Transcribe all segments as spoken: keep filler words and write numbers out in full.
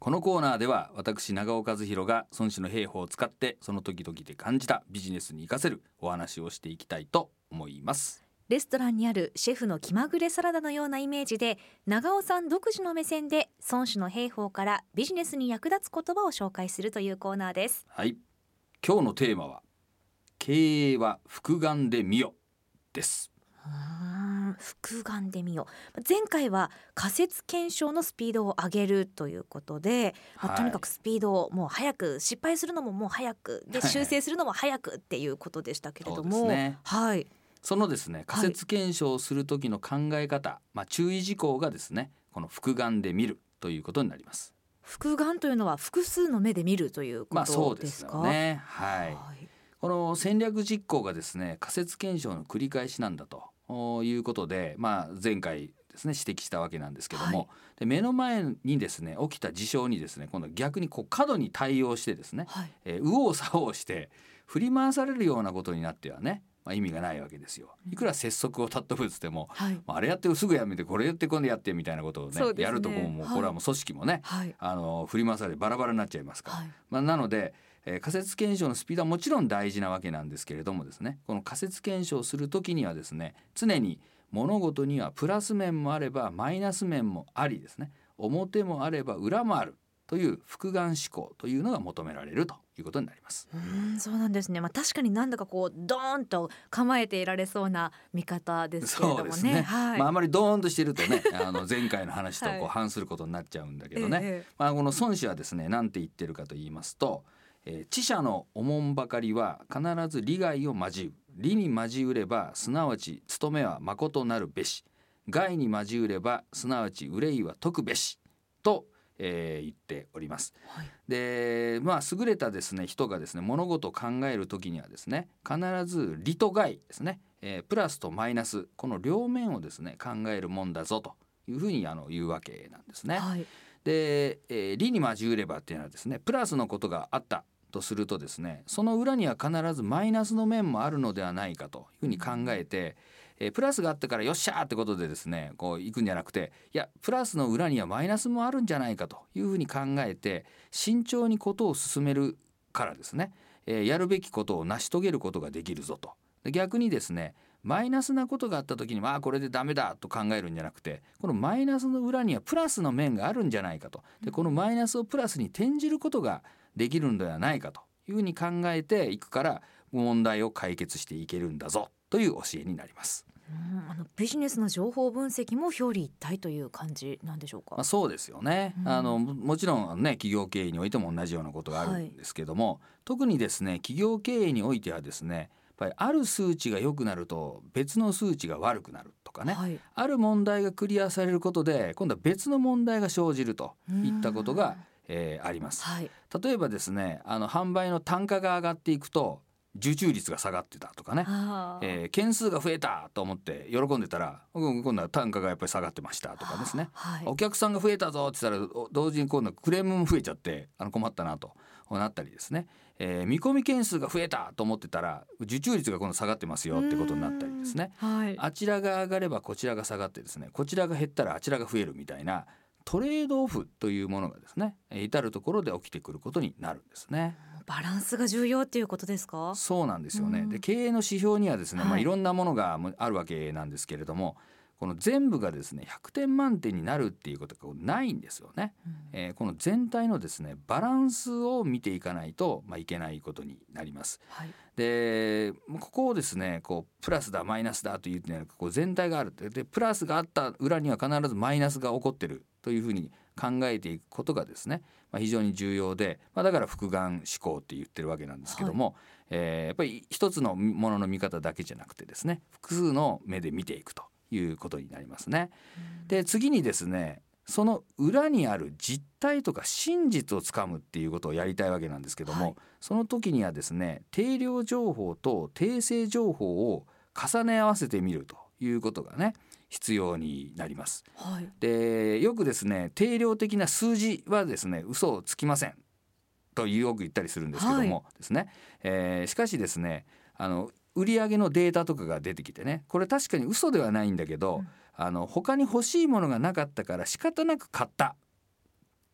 このコーナーでは私長尾和弘が孫子の兵法を使ってその時々で感じたビジネスに生かせるお話をしていきたいと思います。 レストランにあるシェフの気まぐれサラダのようなイメージで、長尾さん独自の目線で孫子の兵法からビジネスに役立つ言葉を紹介するというコーナーです。 はい、今日のテーマは経営は複眼で見よです。 うーん複眼で見よ。前回は仮説検証のスピードを上げるということで、まあはいとにかくスピードをもう早く、失敗するのももう早くで、 はい修正するのも早くっていうことでしたけれども、 そうですね。 はいそのですね仮説検証をする時の考え方、まあ、注意事項がですねこの複眼で見るということになります。 複眼というのは複数の目で見るというまあそうでことですすか？ よね。はい、 はいこの戦略実行がですね仮説検証の繰り返しなんだということで、まあ、前回ですね指摘したわけなんですけども、 はいで目の前にですね起きた事象にですね今度逆にこう過度に対応してですね、 はいえー右往左往して振り回されるようなことになってはね、まあ、意味がないわけですよ。いくら拙速を尊ぶつっても、 はいまあ、あれやってすぐやめてこれやって今度やってみたいなことをねそうですねやるともうもうはいこれはもう組織もね、 はいあの振り回されバラバラになっちゃいますから、 はいまあ、なので、えー仮説検証のスピードはもちろん大事なわけなんですけれどもですねこの仮説検証をするときにはですね常に物事にはプラス面もあればマイナス面もありですね表もあれば裏もあるという複眼思考というのが求められるということになります。 うーんそうなんですね、まあ、確かになんだかこうドーンと構えていられそうな見方ですけれどもね。 そうですね、 はいまあ、あまりドーンとしてるとねあの前回の話とこはいう反することになっちゃうんだけどね、 ええまあ、この孫子はですね何て言ってるかと言いますと、えー知者のおもんばかりは必ず利害を交う利に交うればすなわち務めは誠なるべし害に交うればすなわち憂いは解くべしと、えー言っております。 はいでまあ優れたですね人がですね物事を考える時にはですね必ず利と害ですね、えープラスとマイナスこの両面をですね考えるもんだぞというふうにあの言うわけなんですね。 はいで、えー利に交うればっていうのはですねプラスのことがあったとするとですねその裏には必ずマイナスの面もあるのではないかというふうに考えて、えープラスがあったからよっしゃーってことでですねこう行くんじゃなくていやプラスの裏にはマイナスもあるんじゃないかというふうに考えて慎重にことを進めるからですね、えーやるべきことを成し遂げることができるぞと。で逆にですねマイナスなことがあった時にまあこれでダメだと考えるんじゃなくてこのマイナスの裏にはプラスの面があるんじゃないかと。でこのマイナスをプラスに転じることができるのではないかというふうに考えていくから問題を解決していけるんだぞという教えになります。 うんあのビジネスの情報分析も表裏一体という感じなんでしょうか？ まあ、そうですよね、 うんあのももちろんね企業経営においても同じようなことがあるんですけども、特にですね企業経営においてはですねやっぱりある数値が良くなると別の数値が悪くなるとかね、 はいある問題がクリアされることで今度は別の問題が生じるといったことが、えーあります。 はい例えばですねあの販売の単価が上がっていくと受注率が下がってたとかね、 あーえー件数が増えたと思って喜んでたらうん今度は単価がやっぱり下がってましたとかですね、 はいお客さんが増えたぞって言ったらお同時に今度はクレームも増えちゃってあの困ったなとなったりですね、えー見込み件数が増えたと思ってたら受注率が今度下がってますよってことになったりですね、 うーんはいあちらが上がればこちらが下がってですねこちらが減ったらあちらが増えるみたいなトレードオフというものがですね至るところで起きてくることになるんですね。 バランスが重要っていうことですか？ そうなんですよね。 うんで経営の指標にはですね、 はいまあ、いろんなものがあるわけなんですけれどもこの全部がですねひゃくてん満点になるっていうことがないんですよね、 うんえーこの全体のですねバランスを見ていかないと、まあ、いけないことになります。 はいでここをですねこうプラスだマイナスだというのはこう全体があるでプラスがあった裏には必ずマイナスが起こってるというふうに考えていくことがですね、まあ、非常に重要で、まあ、だから複眼思考って言ってるわけなんですけども、えーやっぱり一つのものの見方だけじゃなくてですね複数の目で見ていくということになりますね。で次にですねその裏にある実態とか真実をつかむっていうことをやりたいわけなんですけども、 はいその時にはですね定量情報と定性情報を重ね合わせてみるということがね必要になります。 はいでよくですね定量的な数字はですね嘘をつきませんとよく言ったりするんですけども、 はですね、えーしかしですねあの売上のデータとかが出てきてねこれ確かに嘘ではないんだけど、 うんあの他に欲しいものがなかったから仕方なく買った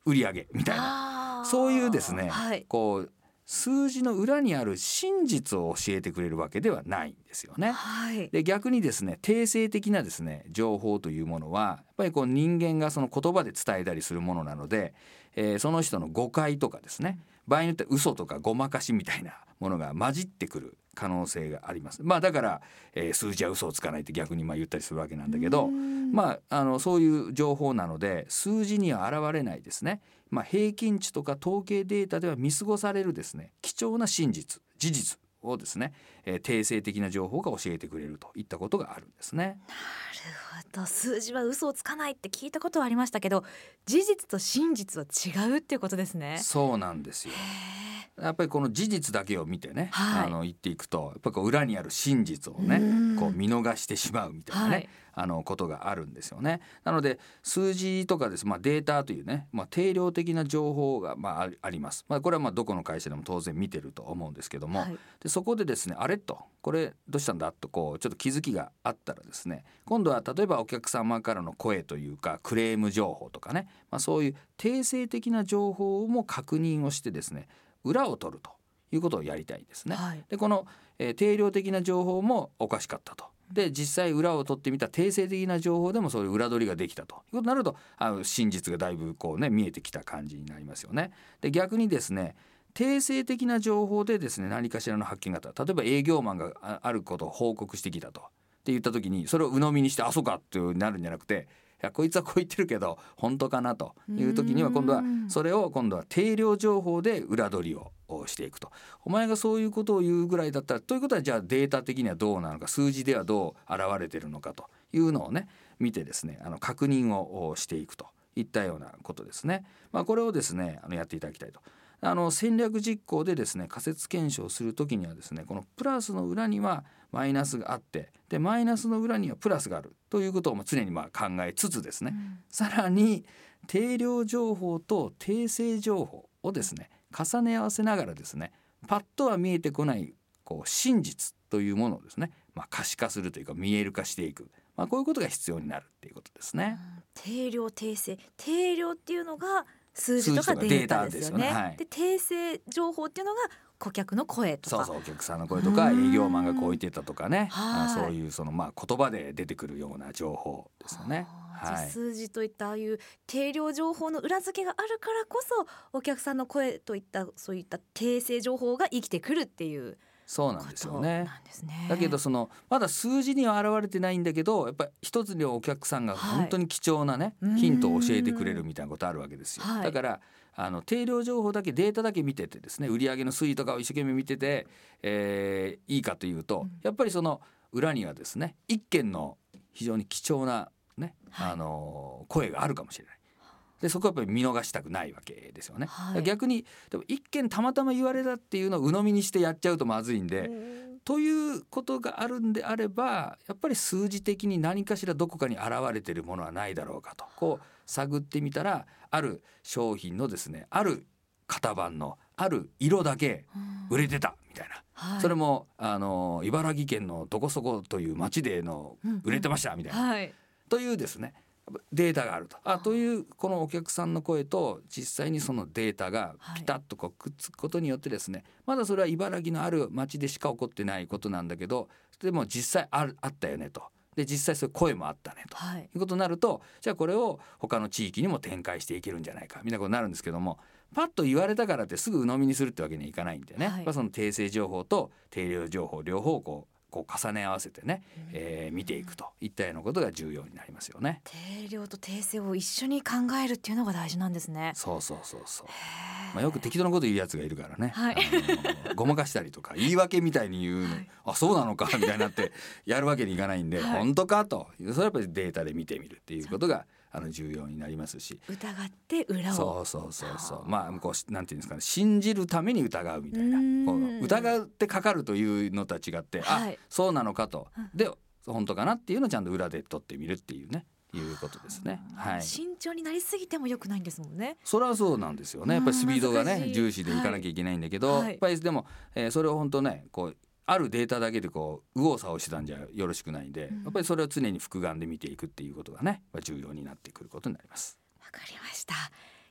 売上みたいな、そういうですね、はい、こう数字の裏にある真実を教えてくれるわけではないんですよね、はい、で逆にですね定性的なですね情報というものはやっぱりこう人間がその言葉で伝えたりするものなので、えー、その人の誤解とかですね、場合によっては嘘とかごまかしみたいなものが混じってくる可能性があります。まあだから、えー、数字は嘘をつかないって逆にまあ言ったりするわけなんだけど、まああのそういう情報なので数字には現れないですね、まあ、平均値とか統計データでは見過ごされるですね貴重な真実事実をですね、えー、定性的な情報が教えてくれるといったことがあるんですね。 なるほど、数字は嘘をつかないって聞いたことはありましたけど、事実と真実は違うっていうことですね。 そうなんですよ。やっぱりこの事実だけを見てね、はい、あの言っていくとやっぱこう裏にある真実をねこう見逃してしまうみたいなね、はい、あのことがあるんですよね。なので数字とかです、まあ、データというね、まあ、定量的な情報がまああります、まあ、これはまあどこの会社でも当然見てると思うんですけども、はい、でそこでですねあれとこれどうしたんだとこうちょっと気づきがあったらですね、今度は例えばお客様からの声というかクレーム情報とかね、まあ、そういう定性的な情報も確認をしてですね裏を取るということをやりたいですね、はい、でこの、えー、定量的な情報もおかしかったと、で実際裏を取ってみた定性的な情報でもそういう裏取りができたということになると、あの真実がだいぶこうね見えてきた感じになりますよね。で逆にですね定性的な情報でですね何かしらの発見があった、例えば営業マンがあることを報告してきたとって言った時にそれを鵜呑みにしてあそうかってなるんじゃなくて、いやこいつはこう言ってるけど本当かなという時には今度はそれを今度は定量情報で裏取りをしていくと。お前がそういうことを言うぐらいだったらということはじゃあデータ的にはどうなのか、数字ではどう現れてるのかというのをね見てですねあの確認をしていくといったようなことですね。まあ、これをですねあのやっていただきたいと。あの戦略実行でですね仮説検証するときにはですねこのプラスの裏にはマイナスがあって、でマイナスの裏にはプラスがあるということを常にまあ考えつつですね、うん、さらに定量情報と定性情報をですね重ね合わせながらですねパッとは見えてこないこう真実というものをですね、まあ、可視化するというか見える化していく、まあ、こういうことが必要になるっていうことですね、 うん、定量定性、定量っていうのが数字とかデータですよね。はい、で定性情報っていうのが顧客の声とか、 そうそうお客さんの声とか営業マンがこう言ってたとかね、あそういうそのまあ言葉で出てくるような情報ですよね。 はい、数字といったああいう定量情報の裏付けがあるからこそお客さんの声といったそういった定性情報が生きてくるっていうそうなんですよね。だけどそのまだ数字には現れてないんだけどやっぱり一つのお客さんが本当に貴重なね、はい、ヒントを教えてくれるみたいなことあるわけですよ、はい、だからあの定量情報だけデータだけ見ててですね売上の推移とかを一生懸命見てて、えー、いいかというと、うん、やっぱりその裏にはですね一件の非常に貴重な、ねはい、あの声があるかもしれない。でそこはやっぱり見逃したくないわけですよね、はい、逆にでも一見たまたま言われたっていうのを鵜呑みにしてやっちゃうとまずいんで、ということがあるんであればやっぱり数字的に何かしらどこかに現れているものはないだろうかとこう探ってみたら、ある商品のですねある型番のある色だけ売れてたみたいな、はい、それもあの茨城県のどこそこという町での売れてましたみたいな、うんうんはい、というですねデータがあると。あというこのお客さんの声と実際にそのデータがピタッとこうくっつくことによってですね、はい、まだそれは茨城のある町でしか起こってないことなんだけど、でも実際 あ, るあったよねと。で実際そういう声もあったねと、はい、いうことになるとじゃあこれを他の地域にも展開していけるんじゃないかみたいなことになるんですけども、パッと言われたからってすぐ鵜呑みにするってわけにはいかないんでね、はい、やっぱその定性情報と定量情報両方こうこう重ね合わせてね、えー、見ていくといったようなことが重要になりますよね。 定量と定性を一緒に考えるっていうのが大事なんですね。 そうそうそうそう、まあ、よく適当なこと言うやつがいるからね、はい、あのごまかしたりとか言い訳みたいに言うの、はい、あそうなのかみたいになってやるわけにいかないんで、はい、本当かとそれはやっぱりデータで見てみるっていうことがあの重要になりますし、 疑って裏をそうそうそうそうまあこうなんていうんですかね、信じるために疑うみたいな、こう疑ってかかるというのとは違って、はい、あそうなのかとで本当かなっていうのをちゃんと裏で取ってみるっていうねいうことですね、はい、 慎重になりすぎても良くないんですもんね。 それはそうなんですよね。やっぱりスピードがね重視でいかなきゃいけないんだけど、はい、やっぱりでも、えー、それを本当ねこうあるデータだけでこう右往左往してたんじゃよろしくないんで、うん、やっぱりそれを常に複眼で見ていくっていうことがね重要になってくることになります。 わかりました。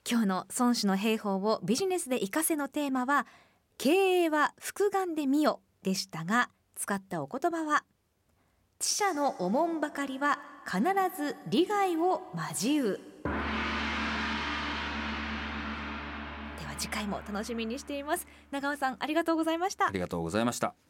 今日の孫子の兵法をビジネスで活かせのテーマは経営は複眼で見よでしたが、使ったお言葉は知者のおもんばかりは必ず利害を交う。では次回も楽しみにしています。長尾さん、ありがとうございました。 ありがとうございました。